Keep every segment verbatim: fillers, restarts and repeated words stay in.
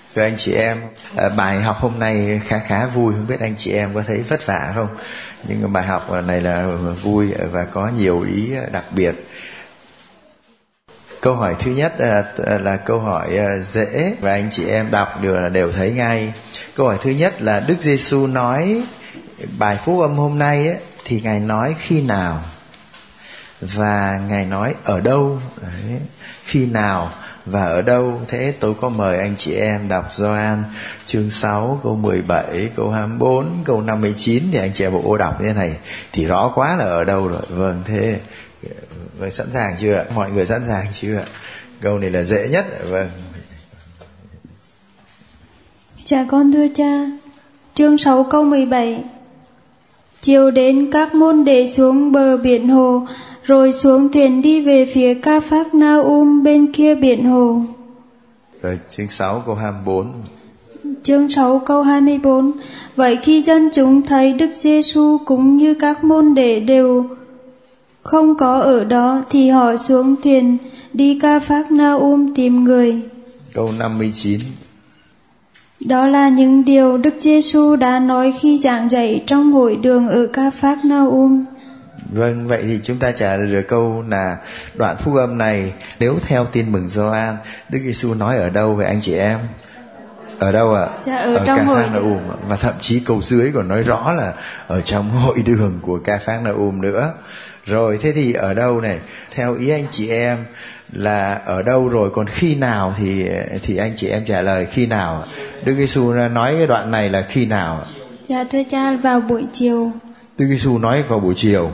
Thưa anh chị em, bài học hôm nay khá khá vui, không biết anh chị em có thấy vất vả không? Nhưng bài học này là vui và có nhiều ý đặc biệt. Câu hỏi thứ nhất là, là câu hỏi dễ và anh chị em đọc đều là đều thấy ngay. Câu hỏi thứ nhất là Đức Giêsu nói bài phúc âm hôm nay ấy, thì Ngài nói khi nào và Ngài nói ở đâu? Đấy. Khi nào và ở đâu? Thế tôi có mời anh chị em đọc Gioan chương sáu câu mười bảy, câu hai mươi bốn, câu năm mươi chín. Thì anh chị em bộ ô đọc như thế này thì rõ quá là ở đâu rồi. Vâng, thế vâng, sẵn sàng chưa? Mọi người sẵn sàng chưa? Câu này là dễ nhất. Vâng. Dạ con thưa cha. Chương sáu câu mười bảy. Chiều đến các môn đệ xuống bờ biển hồ, rồi xuống thuyền đi về phía Ca-phác-na-um bên kia biển hồ. Rồi chương sáu câu hai mươi bốn. Chương sáu câu hai mươi bốn. Vậy khi dân chúng thấy Đức Giêsu cũng như các môn đệ đều không có ở đó, thì họ xuống thuyền đi Ca-phác-na-um tìm người. Câu năm mươi chín. Đó là những điều Đức Giêsu đã nói khi giảng dạy trong hội đường ở Ca-phác-na-um. Vâng, vậy thì chúng ta trả lời được câu là đoạn phúc âm này nếu theo tin mừng Gioan, Đức Giêsu nói ở đâu vậy anh chị em? Ở đâu ạ? À? Dạ, ở, ở trong Ca-phác-na-um. Và thậm chí câu dưới còn nói rõ là ở trong hội đường của Ca-phác-na-um nữa. Rồi thế thì ở đâu này? Theo ý anh chị em là ở đâu rồi, còn khi nào thì thì anh chị em trả lời khi nào? Đức Giêsu nói cái đoạn này là khi nào? Dạ thưa cha, vào buổi chiều. Đức Giêsu nói vào buổi chiều.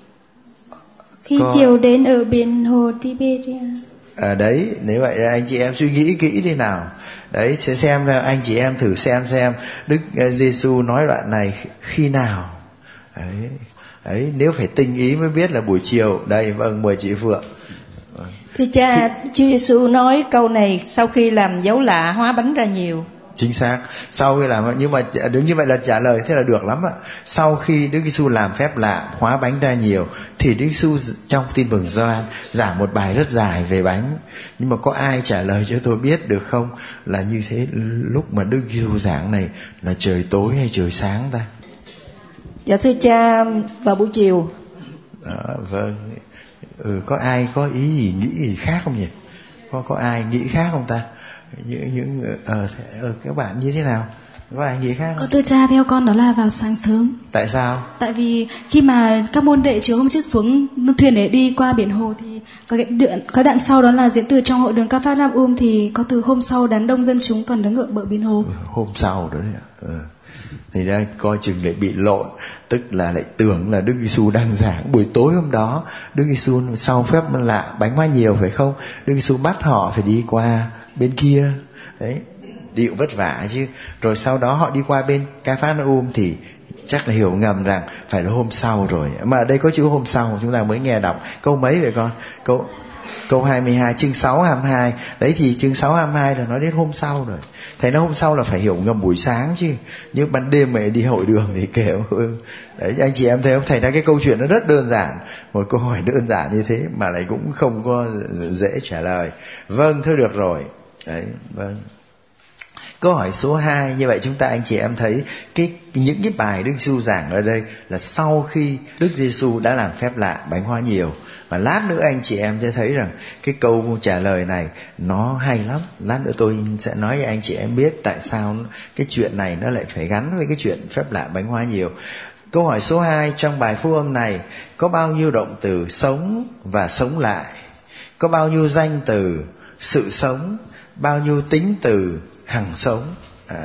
Khi có... chiều đến ở biển hồ Tiberia. À đấy, nếu vậy anh chị em suy nghĩ kỹ đi nào. Đấy, sẽ xem anh chị em thử xem xem Đức Giêsu nói đoạn này khi nào. Đấy. Đấy, nếu phải tinh ý mới biết là buổi chiều. Đây, vâng, mời chị Phượng. Thưa cha, Chúa Giêsu nói câu này sau khi làm dấu lạ hóa bánh ra nhiều. Chính xác. Sau khi làm, nhưng mà đứng như vậy là trả lời thế là được lắm ạ. Sau khi Đức Giêsu làm phép lạ hóa bánh ra nhiều, thì Đức Giêsu trong tin mừng Gioan giảng một bài rất dài về bánh. Nhưng mà có ai trả lời cho tôi biết được không, là như thế lúc mà Đức Giêsu giảng này là trời tối hay trời sáng ta? Dạ thưa cha, vào buổi chiều. Đó, vâng. Ừ, có ai có ý gì nghĩ gì khác không nhỉ? Có có ai nghĩ khác không ta? Những những ờ uh, các bạn như thế nào? Có ai nghĩ khác không? Có thưa cha, theo con đó là vào sáng sớm. Tại sao? Tại vì khi mà các môn đệ chiều hôm trước xuống thuyền để đi qua biển hồ thì có cái đoạn, có đoạn sau đó là diễn từ trong hội đường Ca-phác-na-um, thì có từ hôm sau đám đông dân chúng còn đứng ở bờ biển hồ. Ừ, hôm sau đó đấy ạ. Ừ. Thì ra coi chừng lại bị lộn, tức là lại tưởng là Đức Giêsu đang giảng buổi tối hôm đó. Đức Giêsu sau phép lạ bánh hóa nhiều phải không? Đức Giêsu bắt họ phải đi qua bên kia. Đấy, đi cũng vất vả chứ. Rồi sau đó họ đi qua bên Ca-phác-na-um thì chắc là hiểu ngầm rằng phải là hôm sau rồi. Mà ở đây có chữ hôm sau, chúng ta mới nghe đọc. Câu mấy vậy con? Câu câu hai mươi hai, chương sáu hai mươi hai. Đấy thì chương sáu hai mươi hai là nói đến hôm sau rồi. Thầy nói hôm sau là phải hiểu ngầm buổi sáng chứ. Nhưng ban đêm mày đi hội đường thì kêu. Đấy, anh chị em thấy không? Thầy nói cái câu chuyện nó rất đơn giản. Một câu hỏi đơn giản như thế mà lại cũng không có dễ trả lời. Vâng, thôi được rồi. Đấy, vâng. Câu hỏi số hai, như vậy chúng ta anh chị em thấy cái những cái bài Đức Giêsu giảng ở đây là sau khi Đức Giêsu đã làm phép lạ bánh hóa nhiều. Và lát nữa anh chị em sẽ thấy rằng cái câu trả lời này nó hay lắm. Lát nữa tôi sẽ nói cho anh chị em biết tại sao cái chuyện này nó lại phải gắn với cái chuyện phép lạ bánh hóa nhiều. Câu hỏi số hai, trong bài phúc âm này có bao nhiêu động từ sống và sống lại? Có bao nhiêu danh từ sự sống? Bao nhiêu tính từ hằng sống? À...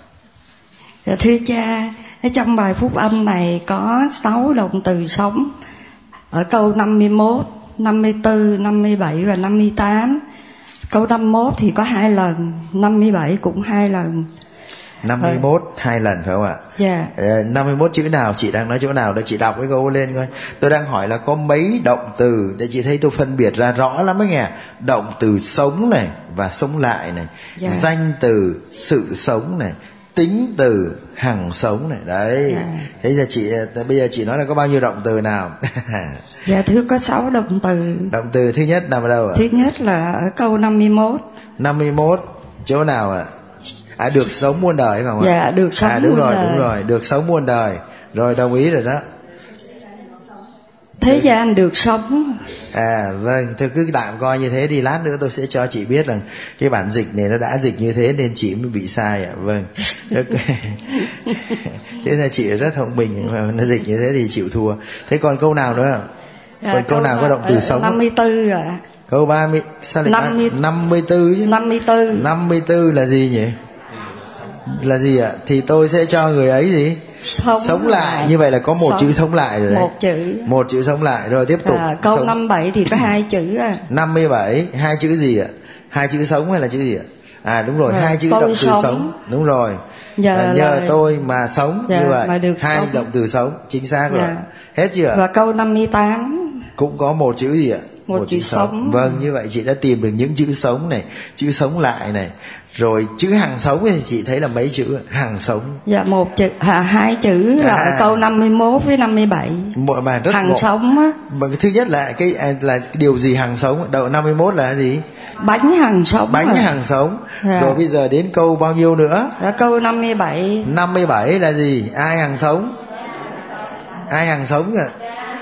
Dạ, thưa cha, ở trong bài phúc âm này có sáu động từ sống. Ở câu năm mươi mốt, năm mươi tư, năm mươi bảy và năm mươi tám. Câu năm mươi mốt thì có hai lần, năm mươi bảy cũng hai lần. năm mươi mốt ừ. hai lần phải không ạ? Dạ. Yeah. năm mươi mốt chữ nào? Chị đang nói chỗ nào? Để chị đọc cái câu lên coi. Tôi đang hỏi là có mấy động từ để chị thấy tôi phân biệt ra rõ lắm ấy nghe. Động từ sống này và sống lại này. Yeah. Danh từ sự sống này, tính từ hằng sống này. Đấy. Yeah. Thế giờ chị bây giờ chị nói là có bao nhiêu động từ nào? Dạ thưa, có sáu động từ. Động từ thứ nhất nằm ở đâu ạ? Thứ nhất là ở câu năm mươi mốt. năm mươi mốt chỗ nào ạ? À, được sống muôn đời phải không ạ? Dạ, được sống à, đúng muôn rồi, đời. đúng rồi, được sống muôn đời. Rồi, đồng ý rồi đó. Thế gian được sống. À vâng, tôi cứ tạm coi như thế đi, lát nữa tôi sẽ cho chị biết rằng cái bản dịch này nó đã dịch như thế nên chị mới bị sai ạ. Vâng. Thế là chị rất thông minh, mà nó dịch như thế thì chịu thua. Thế còn câu nào nữa không? Còn À, câu nào có động từ uh, sống? năm mươi tư rồi. Câu ba mươi, sao lại năm mươi, năm mươi tư chứ? năm mươi tư. năm mươi tư là gì nhỉ? Là gì ạ? Thì tôi sẽ cho người ấy gì? Sống, sống lại. lại. Như vậy là có một sống. chữ sống lại rồi đấy. Một chữ. Một chữ sống lại. Rồi tiếp tục. À, câu sống. năm mươi bảy thì có hai chữ à. năm mươi bảy, hai chữ gì ạ? Hai chữ sống hay là chữ gì ạ? À đúng rồi, à, hai chữ động từ sống. sống. Đúng rồi. Giờ à, nhờ là... tôi mà sống dạ, như vậy. mà được hai sống. động từ sống, chính xác dạ. rồi. Hết chưa? Và câu năm mươi tám cũng có một chữ gì ạ? Một, một chữ, chữ sống. sống. Vâng, như vậy chị đã tìm được những chữ sống này, chữ sống lại này. Rồi chữ hằng sống thì chị thấy là mấy chữ hằng sống. Dạ, một chữ, à, hai chữ là à, ở câu năm mươi mốt với năm mươi bảy. Một bài rất hằng một. sống á. Thứ nhất là cái là cái điều gì hằng sống? Đầu năm mươi mốt là gì? Bánh hằng sống. Bánh rồi. hằng sống. Dạ. Rồi bây giờ đến câu bao nhiêu nữa? Là câu năm mươi bảy. năm mươi bảy là gì? Ai hằng sống? Ai hằng sống ạ?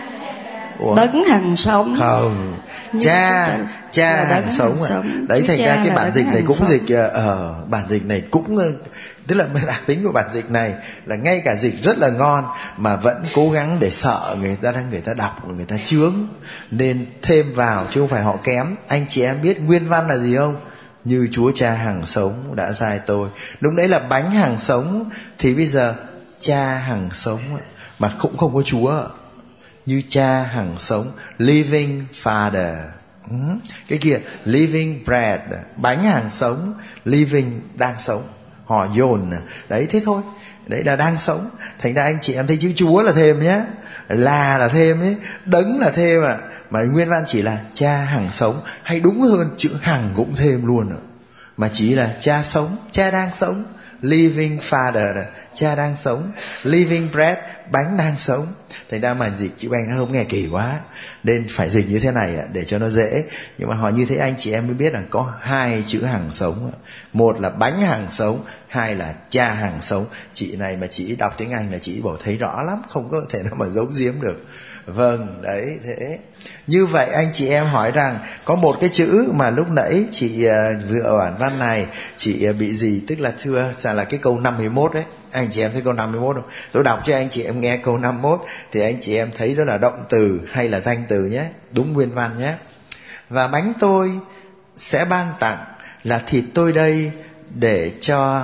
Đấng hằng sống. Không. Cha, cha hằng sống ạ. Đấy, thành ra cái bản dịch này cũng sống. Dịch ở uh, bản dịch này cũng tức là đặc tính của bản dịch này là ngay cả dịch rất là ngon mà vẫn cố gắng để sợ người ta người ta đọc, người ta chướng nên thêm vào chứ không phải họ kém. Anh chị em biết nguyên văn là gì không? Như Chúa Cha hằng sống đã sai tôi. Lúc đấy là bánh hằng sống thì bây giờ cha hằng sống mà cũng không có Chúa. Như cha hằng sống, living father. Ừ. Cái kia living bread, bánh hằng sống, living đang sống. Họ dồn đấy, thế thôi. Đấy là đang sống. Thành ra anh chị em thấy chữ Chúa là thêm nhé, là là thêm nhé, đấng là thêm ạ. À. Mà nguyên văn chỉ là cha hằng sống, hay đúng hơn chữ hằng cũng thêm luôn ạ. Mà chỉ là cha sống, cha đang sống, living father, cha đang sống, living bread, bánh đang sống. Thành ra mà dịch chữ Anh nó không nghe kỳ quá nên phải dịch như thế này để cho nó dễ. Nhưng mà họ như thế anh chị em mới biết là có hai chữ hằng sống. Một là bánh hằng sống, hai là cha hằng sống. Chị này mà chị đọc tiếng Anh là chị bảo thấy rõ lắm, không có thể nào mà giấu giếm được. Vâng, đấy thế. Như vậy anh chị em hỏi rằng có một cái chữ mà lúc nãy chị vừa ở bản văn này chị bị gì, tức là thưa là cái câu năm mươi mốt đấy. Anh chị em thấy câu năm mươi mốt không? Tôi đọc cho anh chị em nghe câu năm mươi mốt thì anh chị em thấy đó là động từ hay là danh từ nhé, đúng nguyên văn nhé. Và bánh tôi sẽ ban tặng là thịt tôi đây để cho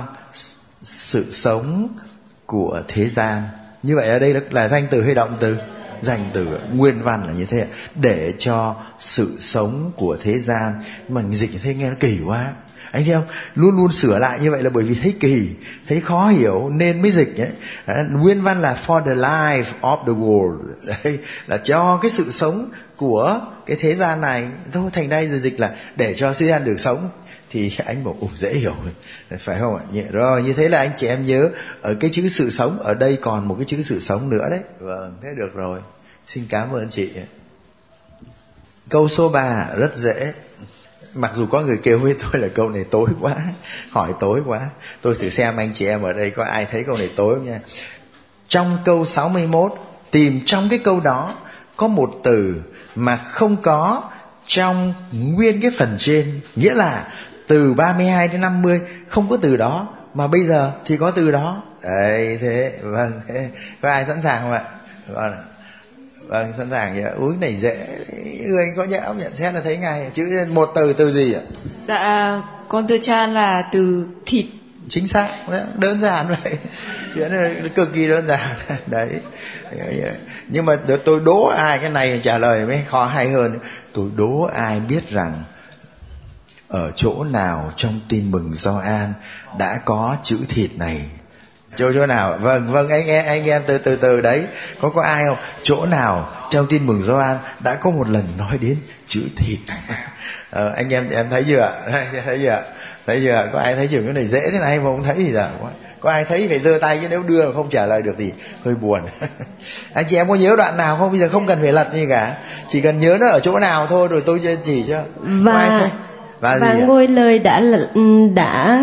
sự sống của thế gian. Như vậy ở đây là danh từ hay động từ? Danh từ, nguyên văn là như thế, để cho sự sống của thế gian. Nhưng mà dịch như thế nghe nó kỳ quá. Anh thấy không? Luôn luôn sửa lại như vậy là bởi vì thấy kỳ, thấy khó hiểu nên mới dịch ấy. À, nguyên văn là for the life of the world. Đấy, là cho cái sự sống của cái thế gian này. Thôi thành ra giờ dịch là để cho thế gian được sống. Thì anh bảo ồ dễ hiểu, phải không ạ? Rồi như thế là anh chị em nhớ ở cái chữ sự sống, ở đây còn một cái chữ sự sống nữa đấy. Vâng, thế được rồi. Xin cảm ơn chị. Câu số ba rất dễ. Mặc dù có người kêu với tôi là câu này tối quá, hỏi tối quá. Tôi thử xem anh chị em ở đây có ai thấy câu này tối không nha. Trong câu sáu mươi mốt, tìm trong cái câu đó có một từ mà không có trong nguyên cái phần trên. Nghĩa là từ ba mươi hai đến năm mươi không có từ đó, mà bây giờ thì có từ đó. Đấy thế, vâng. Thế. Có ai sẵn sàng không ạ? Vâng, vâng sẵn sàng vậy. Uống này dễ, người có nhớ nhận xét là thấy ngay. Chữ một từ, từ gì ạ? Dạ, con từ cha là từ thịt. Chính xác, đơn giản vậy. Chuyện này cực kỳ đơn giản. Đấy. Nhưng mà tôi đố ai cái này trả lời mới khó hay hơn. Tôi đố ai biết rằng ở chỗ nào trong tin mừng Gioan đã có chữ thịt này? Chỗ chỗ nào? Vâng, vâng anh em anh em từ từ từ đấy. Có có ai không? Chỗ nào trong tin mừng Gioan đã có một lần nói đến chữ thịt? ờ, anh em em thấy chưa ạ? Thấy chưa ạ? Thấy chưa? Có ai thấy chữ cái này dễ thế này mà không thấy thì giờ quá. Có ai thấy phải giơ tay chứ nếu đưa không trả lời được thì hơi buồn. Anh chị em có nhớ đoạn nào không? Bây giờ không cần phải lật gì cả, chỉ cần nhớ nó ở chỗ nào thôi rồi tôi chỉ cho. Và và, và ngôi lời đã đã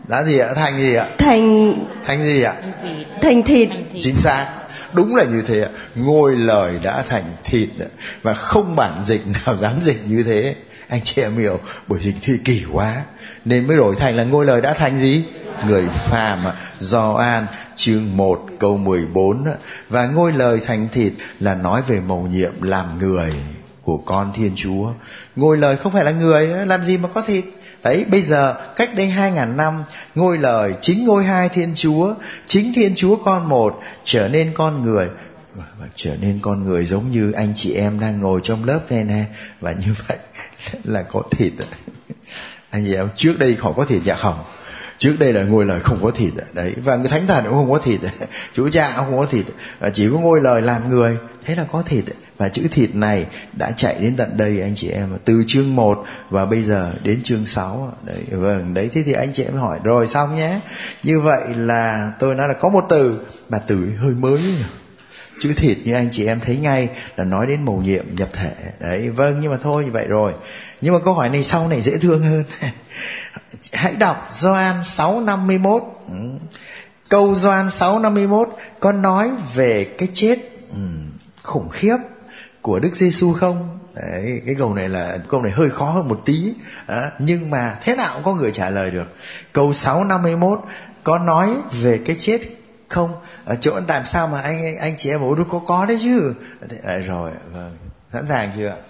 Đã gì ạ? Thành gì ạ? Thành Thành gì ạ? thành thịt. Chính xác. Đúng là như thế ạ. Ngôi lời đã thành thịt ạ. Và không bản dịch nào dám dịch như thế. Anh chị em hiểu, bởi dịch thì kỳ quá nên mới đổi thành là ngôi lời đã thành gì? Người phàm. Gioan chương một câu mười bốn. Và ngôi lời thành thịt là nói về mầu nhiệm làm người của con Thiên Chúa. Ngôi lời không phải là người, làm gì mà có thịt. Đấy, bây giờ cách đây hai ngàn năm, ngôi lời chính ngôi hai Thiên Chúa, chính Thiên Chúa con một trở nên con người, và trở nên con người giống như anh chị em đang ngồi trong lớp này nè. Và như vậy là có thịt. Anh chị em trước đây họ có thịt, dạ không. Trước đây là ngôi lời không có thịt đấy, và người thánh thần cũng không có thịt, Chúa Cha cũng không có thịt, chỉ có ngôi lời làm người, thế là có thịt. Và chữ thịt này đã chạy đến tận đây anh chị em, từ chương một và bây giờ đến chương sáu đấy. Vâng, đấy, thế thì anh chị em hỏi rồi xong nhé. Như vậy là tôi nói là có một từ mà từ hơi mới. Chữ thịt như anh chị em thấy ngay là nói đến mầu nhiệm nhập thể đấy. Vâng, nhưng mà thôi như vậy rồi. Nhưng mà câu hỏi này sau này dễ thương hơn. Hãy đọc Gioan sáu năm mươi mốt. Câu Gioan sáu năm mươi mốt có nói về cái chết khủng khiếp của Đức Giêsu không? Đấy, cái câu này là câu này hơi khó hơn một tí, à, nhưng mà thế nào cũng có người trả lời được. Câu sáu năm mươi mốt có nói về cái chết không? Ở chỗ làm sao mà anh anh chị em bảo có có đấy chứ? À, rồi, vâng, sẵn sàng chưa ạ?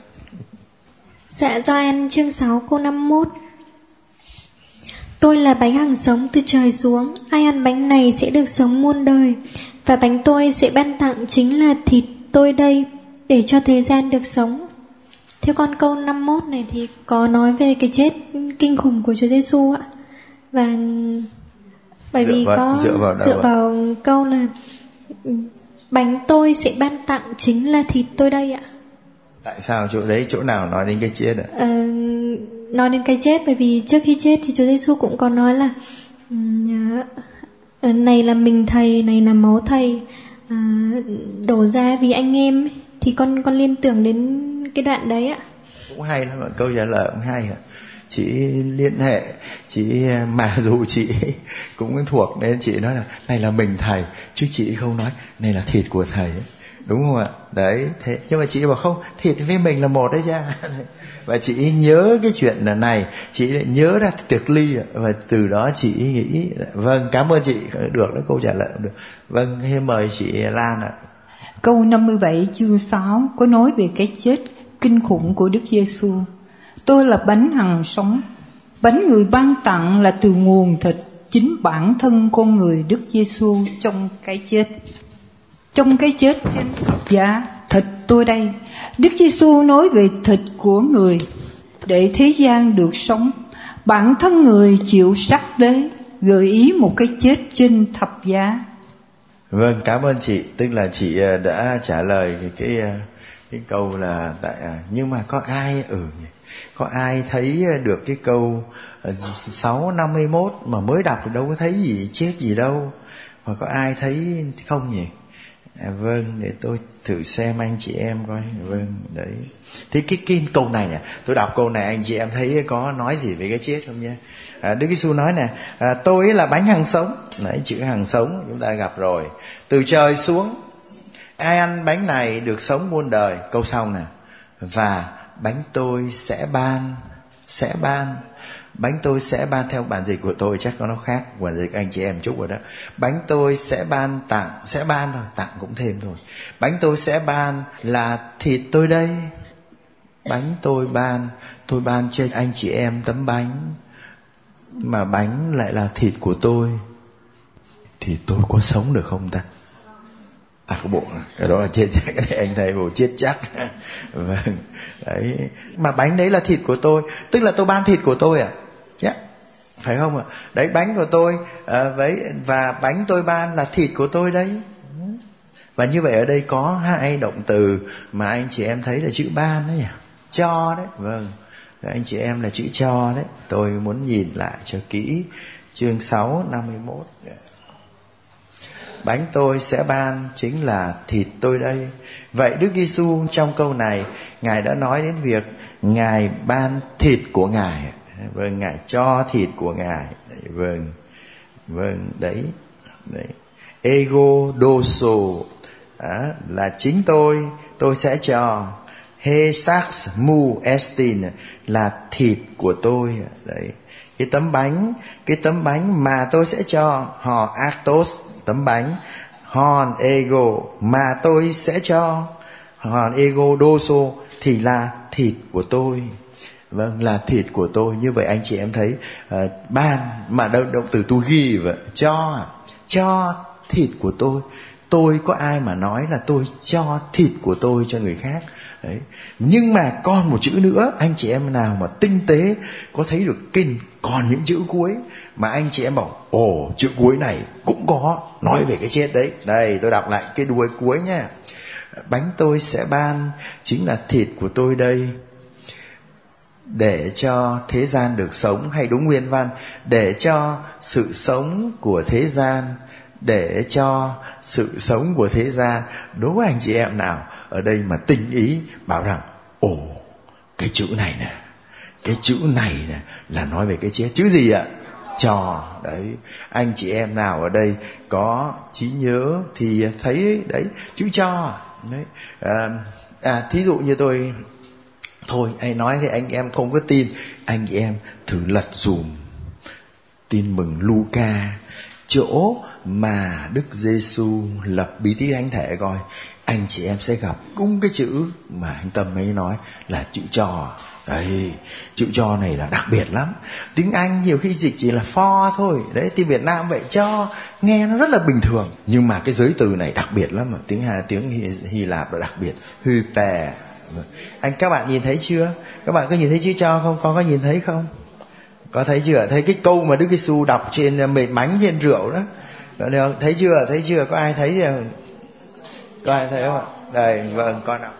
Dạ, Gioan chương sáu câu năm mươi mốt. Tôi là bánh hằng sống từ trời xuống, ai ăn bánh này sẽ được sống muôn đời, và bánh tôi sẽ ban tặng chính là thịt tôi đây, để cho thế gian được sống. Theo con câu năm mươi mốt này thì có nói về cái chết kinh khủng của Chúa Giêsu ạ. Và bởi dựa vì vào, có dựa vào, dựa vào câu là bánh tôi sẽ ban tặng chính là thịt tôi đây ạ. Tại sao chỗ đấy, chỗ nào nói đến cái chết ạ? Ờ, nói đến cái chết bởi vì trước khi chết thì Chúa Giêsu cũng có nói là uh, này là mình thầy, này là máu thầy uh, đổ ra vì anh em ấy. Thì con con liên tưởng đến cái đoạn đấy ạ. Cũng hay lắm, câu trả lời cũng hay ạ. Chị liên hệ, chị mà dù chị cũng thuộc nên chị nói là này là mình thầy, chứ chị không nói này là thịt của thầy ấy. Đúng không ạ? Đấy, thế nhưng mà chị bảo không, thịt với mình là một đấy cha. Và chị nhớ cái chuyện là này, chị nhớ ra tiệc ly, và từ đó chị nghĩ vâng, cảm ơn chị, được đó, câu trả lời được. Vâng, thêm mời chị Lan ạ. Câu năm mươi bảy chương sáu có nói về cái chết kinh khủng của Đức Giêsu. Tôi là bánh hằng sống. Bánh người ban tặng là từ nguồn thịt chính bản thân con người Đức Giêsu trong cái chết. Trong cái chết trên thập giá, thịt tôi đây. Đức Giêsu nói về thịt của người để thế gian được sống. Bản thân người chịu sắc đấy, gợi ý một cái chết trên thập giá. Vâng, cảm ơn chị. Tức là chị đã trả lời cái cái, cái câu là tại nhưng mà có ai ừ có ai thấy được cái câu sáu năm mươi mốt mà mới đọc thì đâu có thấy gì chết gì đâu, mà có ai thấy không nhỉ? À, vâng, để tôi thử xem anh chị em coi. Vâng, đấy. Thế cái, cái câu này nè, tôi đọc câu này anh chị em thấy có nói gì về cái chết không nha? À, Đức Giêsu nói nè, à, tôi là bánh hằng sống. Đấy, chữ hằng sống chúng ta gặp rồi. Từ trời xuống, ai ăn bánh này được sống muôn đời. Câu sau nè, và bánh tôi sẽ ban, sẽ ban. Bánh tôi sẽ ban, theo bản dịch của tôi chắc có nó khác, bản dịch anh chị em chút rồi đó. Bánh tôi sẽ ban tặng, sẽ ban thôi, tặng cũng thêm thôi. Bánh tôi sẽ ban là thịt tôi đây. Bánh tôi ban, tôi ban cho anh chị em tấm bánh, mà bánh lại là thịt của tôi, thì tôi có sống được không ta? À, cái bộ cái đó là chết chắc, cái này anh thấy bộ chết chắc. Vâng, đấy, mà bánh đấy là thịt của tôi, tức là tôi ban thịt của tôi à? Yeah. Phải không ạ? Đấy, bánh của tôi à, với và bánh tôi ban là thịt của tôi đấy. Và như vậy ở đây có hai động từ mà anh chị em thấy là chữ ban đấy nhỉ? Cho đấy. Vâng, anh chị em là chữ cho đấy. Tôi muốn nhìn lại cho kỹ chương sáu năm mươi mốt. Bánh tôi sẽ ban chính là thịt tôi đây. Vậy Đức Giêsu trong câu này, Ngài đã nói đến việc Ngài ban thịt của Ngài. Vâng, Ngài cho thịt của Ngài. Vâng, Vâng, đấy, đấy. Ego doso à, là chính tôi, tôi sẽ cho. He sax mu estin là thịt của tôi. Đấy, cái tấm bánh, cái tấm bánh mà tôi sẽ cho. Ho actos, tấm bánh. Hon ego mà tôi sẽ cho. Hon ego doso thì là thịt của tôi. Vâng, là thịt của tôi. Như vậy anh chị em thấy uh, ban mà động, động từ tu ghi vậy, cho cho thịt của tôi. Tôi có ai mà nói là tôi cho thịt của tôi cho người khác. Đấy. Nhưng mà còn một chữ nữa, anh chị em nào mà tinh tế có thấy được kinh, còn những chữ cuối mà anh chị em bảo ồ, chữ cuối này cũng có nói về cái chết đấy. Đây, tôi đọc lại cái đuôi cuối nha. Bánh tôi sẽ ban chính là thịt của tôi đây, để cho thế gian được sống, hay đúng nguyên văn, để cho sự sống của thế gian, để cho sự sống của thế gian. Đố anh chị em nào ở đây mà tinh ý bảo rằng ồ, cái chữ này nè, cái chữ này nè là nói về cái chết. Chữ gì ạ? Cho. Đấy, anh chị em nào ở đây có trí nhớ thì thấy đấy, chữ cho đấy. À, à thí dụ như tôi thôi, anh nói thì anh em không có tin, anh em thử lật dùm tin mừng Luca, chỗ mà Đức Giêsu lập bí tích thánh thể coi, anh chị em sẽ gặp cũng cái chữ mà anh Tâm ấy nói là chữ cho. Đấy, chữ cho này là đặc biệt lắm. Tiếng Anh nhiều khi dịch chỉ là for thôi. Đấy, tiếng Việt Nam vậy, cho nghe nó rất là bình thường. Nhưng mà cái giới từ này đặc biệt lắm. Tiếng Hà, tiếng Hy, Hy Lạp là đặc biệt. Hyper. Anh các bạn nhìn thấy chưa? Các bạn có nhìn thấy chữ cho không? Con có nhìn thấy không? Có thấy chưa? Thấy cái câu mà Đức Giêsu đọc trên mệt bánh trên rượu đó. Được, thấy chưa? Thấy chưa? Có ai thấy chưa? Có ai thấy không ạ? Đây, vâng, con đọc.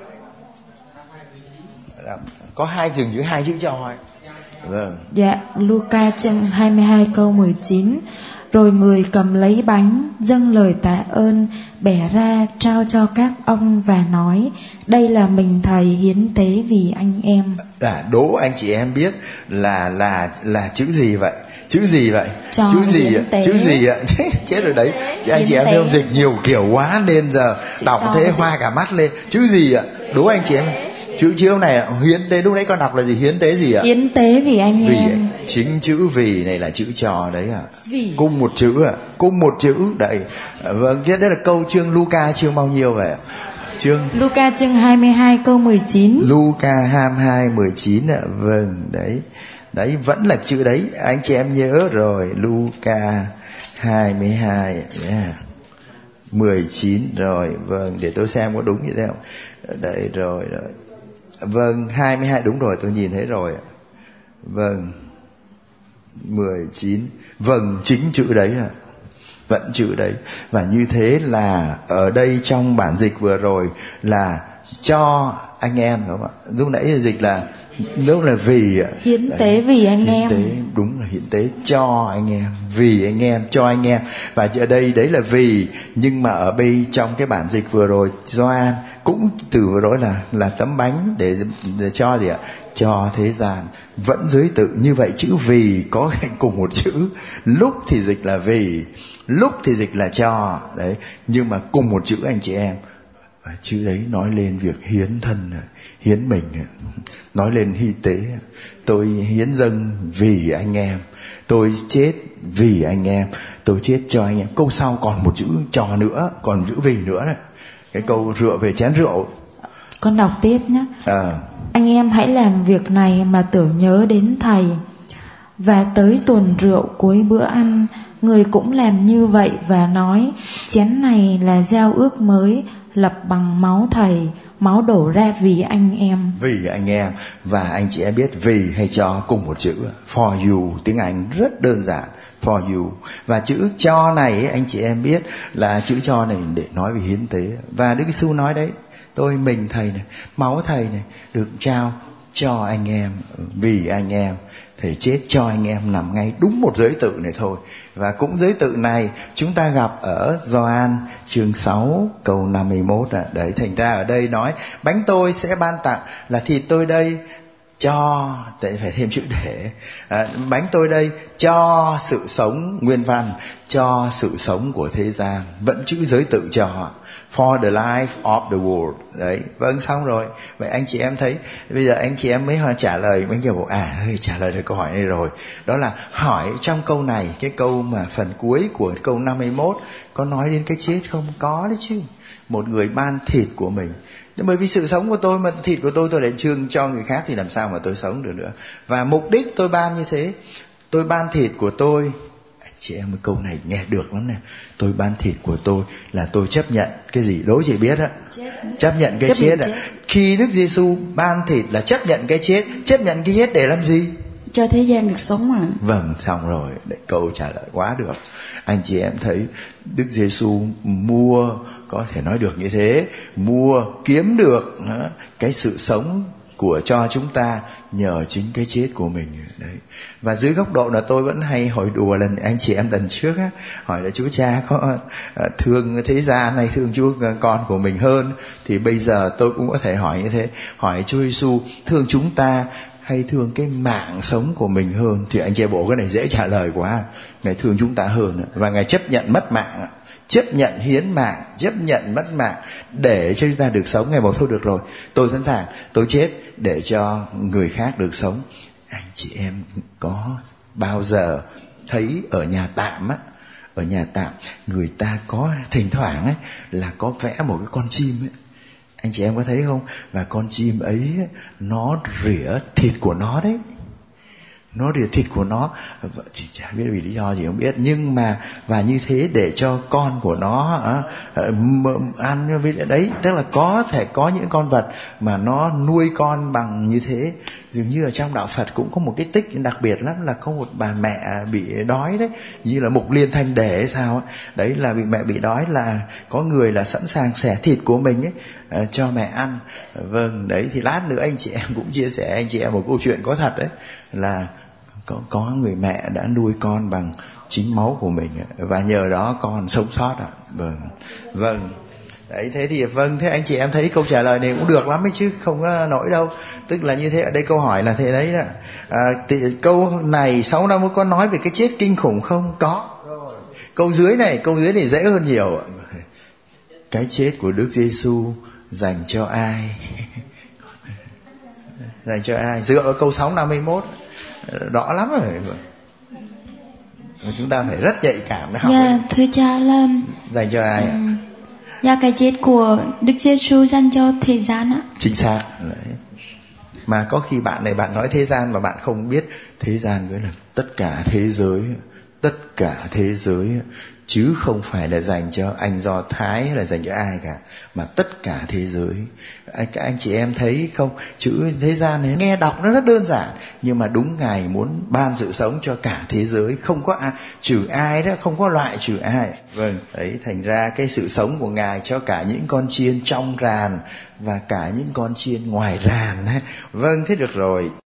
Có hai chừng chữ hai chữ cho thôi. Vâng. Dạ, Luca chương hai mươi hai câu mười chín. Rồi người cầm lấy bánh, dâng lời tạ ơn, bẻ ra trao cho các ông và nói: đây là mình thầy hiến tế vì anh em. À, đố anh chị em biết là là là chữ gì vậy? Chữ gì vậy? Cho chữ gì ạ? Tế. Chữ gì ạ? Chết rồi đấy. Chứ anh chị em thấy không, dịch nhiều kiểu quá nên giờ chữ đọc thế hoa cả mắt lên. Chữ gì ạ? Đố anh chị em. Chữ chữ này hiến tế, lúc nãy con đọc là gì? Hiến tế gì ạ? Hiến tế vì anh vì em. Chính chữ vì này là chữ cho đấy ạ. Vì. Cung một chữ ạ. Cung một chữ đấy. Vâng, thế đấy là câu chương Luca chương bao nhiêu vậy ạ? Chương Luca chương hai mươi hai câu mười chín. Luca hai mươi hai mười chín ạ. Vâng, đấy. Đấy vẫn là chữ đấy, anh chị em nhớ rồi. Luca hai mươi hai yeah. mười chín rồi. Vâng, để tôi xem có đúng như thế không. Đấy rồi rồi. Vâng, hai mươi hai đúng rồi, tôi nhìn thấy rồi. Vâng, mười chín. Vâng, chính chữ đấy ạ. Vẫn chữ đấy. Và như thế là ở đây trong bản dịch vừa rồi là cho anh em, đúng không ạ? Lúc nãy dịch là lúc là vì hiến đấy, tế vì anh hiến em. Tế, đúng là hiến tế cho anh em, vì anh em, cho anh em. Và ở đây đấy là vì, nhưng mà ở đây trong cái bản dịch vừa rồi Gioan cũng từ vừa rồi là là tấm bánh để, để cho gì ạ? Cho thế gian. Vẫn giới tự như vậy, chữ vì có cùng một chữ. Lúc thì dịch là vì, lúc thì dịch là cho đấy, nhưng mà cùng một chữ anh chị em. Và chữ đấy nói lên việc hiến thân, hiến mình, nói lên hy tế. Tôi hiến dâng vì anh em, tôi chết vì anh em, tôi chết cho anh em. Câu sau còn một chữ cho nữa, còn chữ vì nữa đấy. Cái câu rượu về chén rượu. Con đọc tiếp nhé. À. Anh em hãy làm việc này mà tưởng nhớ đến thầy. Và tới tuần rượu cuối bữa ăn, người cũng làm như vậy và nói: chén này là giao ước mới, lập bằng máu thầy, máu đổ ra vì anh em. Vì anh em. Và anh chị em biết vì hay cho cùng một chữ, for you. Tiếng Anh rất đơn giản, for you. Và chữ cho này anh chị em biết là chữ cho này để nói về hiến tế. Và Đức Giêsu nói đấy, tôi mình thầy này, máu thầy này được trao cho anh em, vì anh em. Thầy chết cho anh em nằm ngay đúng một giới tự này thôi. Và cũng giới tự này chúng ta gặp ở Gioan chương sáu câu năm mươi mốt à. Đấy, thành ra ở đây nói bánh tôi sẽ ban tặng là thịt tôi đây, cho, tại phải thêm chữ để. À, bánh tôi đây cho sự sống, nguyên văn cho sự sống của thế gian, vẫn chữ giới tự cho, for the life of the world. Đấy, vâng, xong rồi. Vậy anh chị em thấy bây giờ anh chị em mới trả lời, mấy người bảo à hơi trả lời được câu hỏi này rồi. Đó là hỏi trong câu này, cái câu mà phần cuối của câu năm mươi mốt có nói đến cái chết không? Có đấy chứ. Một người ban thịt của mình, bởi vì sự sống của tôi mà thịt của tôi tôi lại trương cho người khác thì làm sao mà tôi sống được nữa. Và mục đích tôi ban như thế, tôi ban thịt của tôi, anh chị em cái câu này nghe được lắm nè. Tôi ban thịt của tôi là tôi chấp nhận cái gì đố chị biết á, chấp nhận cái chấp chết ạ. Khi Đức Giêsu ban thịt là chấp nhận cái chết, chấp nhận cái chết để làm gì? Cho thế gian được sống mà. Vâng, xong rồi, để câu trả lời quá được. Anh chị em thấy Đức Giêsu mua, có thể nói được như thế, mua kiếm được cái sự sống của cho chúng ta nhờ chính cái chết của mình đấy. Và dưới góc độ là tôi vẫn hay hỏi đùa lần anh chị em lần trước á, hỏi là Chúa Cha có thương thế gian hay thương Chúa con của mình hơn, thì bây giờ tôi cũng có thể hỏi như thế, hỏi Chúa Giêsu thương chúng ta hay thương cái mạng sống của mình hơn? Thì anh chị bộ cái này dễ trả lời quá. Ngài thương chúng ta hơn, và Ngài chấp nhận mất mạng, chấp nhận hiến mạng, chấp nhận mất mạng để cho chúng ta được sống. Ngài bảo thôi được rồi, tôi sẵn sàng, tôi chết để cho người khác được sống. Anh chị em có bao giờ thấy ở nhà tạm á, ở nhà tạm người ta có thỉnh thoảng ấy là có vẽ một cái con chim ấy, anh chị em có thấy không? Và con chim ấy nó rỉa thịt của nó đấy, nó rỉa thịt của nó, chị chả biết vì lý do gì không biết, nhưng mà và như thế để cho con của nó uh, ăn với đấy. Tức là có thể có những con vật mà nó nuôi con bằng như thế. Dường như ở trong đạo Phật cũng có một cái tích đặc biệt lắm, là có một bà mẹ bị đói đấy, như là Mục Liên Thanh Đề hay sao ấy. Đấy là bị mẹ bị đói, là có người là sẵn sàng xẻ thịt của mình ấy uh, cho mẹ ăn. Vâng, đấy thì lát nữa anh chị em cũng chia sẻ anh chị em một câu chuyện có thật đấy, là có, có người mẹ đã nuôi con bằng chính máu của mình, và nhờ đó con sống sót ạ. Vâng, vâng. Đấy, thế thì vâng, thế anh chị em thấy câu trả lời này cũng được lắm ấy chứ, không có nổi đâu. Tức là như thế, ở đây câu hỏi là thế đấy đó. À, thì câu này sáu năm có nói về cái chết kinh khủng không? Có. Câu dưới này, câu dưới này dễ hơn nhiều. Cái chết của Đức Giêsu dành cho ai? Dành cho ai? Dựa vào câu sáu năm mươi mốt rõ lắm rồi. Chúng ta phải rất nhạy cảm để học. Dạ, thưa cha là dành cho ai ạ? Ừ, dạ, cái chết của Đức Giêsu dành cho thế gian ạ. Chính xác. Đấy. Mà có khi bạn này bạn nói thế gian mà bạn không biết thế gian với là tất cả thế giới, tất cả thế giới, chứ không phải là dành cho anh Do Thái hay là dành cho ai cả, mà tất cả thế giới. Anh, các anh chị em thấy không, chữ thế gian này nghe đọc nó rất đơn giản, nhưng mà đúng Ngài muốn ban sự sống cho cả thế giới, không có ai, trừ ai đó, không có loại trừ ai. Vâng, đấy, thành ra cái sự sống của Ngài cho cả những con chiên trong ràn và cả những con chiên ngoài ràn. Vâng, thế được rồi.